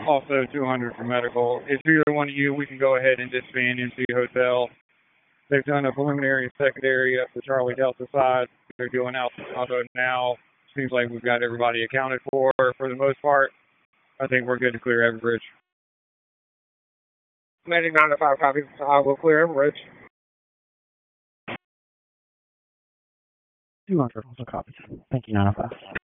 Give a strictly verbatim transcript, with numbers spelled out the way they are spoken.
Also two hundred for medical. If either one of you, we can go ahead and disband into the hotel. They've done a preliminary and secondary up the Charlie Delta side. They're doing Alpha Bravo now. Seems like we've got everybody accounted for for the most part. I think we're good to clear Everbridge. Medic nine oh five copy. Uh, we'll clear Everbridge. two hundred also copies. Thank you, nine oh five.